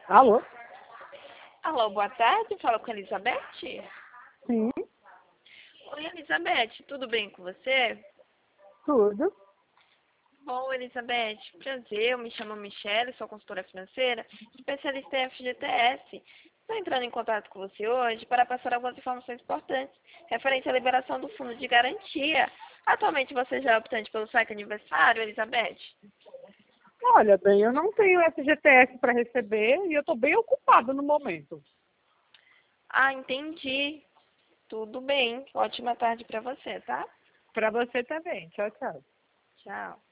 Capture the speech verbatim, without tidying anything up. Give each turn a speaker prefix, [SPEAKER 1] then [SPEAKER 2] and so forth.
[SPEAKER 1] Alô?
[SPEAKER 2] Alô, boa tarde. Fala com a Elizabeth.
[SPEAKER 1] Sim,
[SPEAKER 2] Oi, Elizabeth. Tudo bem com você?
[SPEAKER 1] tudo.
[SPEAKER 2] Bom, Elizabeth, prazer. Eu me chamo Michelle, sou consultora financeira, especialista em F G T S. Estou entrando em contato com você hoje para passar algumas informações importantes referente à liberação do fundo de garantia. Atualmente você já é optante pelo saque aniversário, Elizabeth?
[SPEAKER 1] Olha, bem, eu não tenho F G T S para receber e eu estou bem ocupado no momento.
[SPEAKER 2] Ah, entendi. Tudo bem. Ótima tarde para você, tá?
[SPEAKER 1] Para você também. Tchau, tchau.
[SPEAKER 2] Tchau.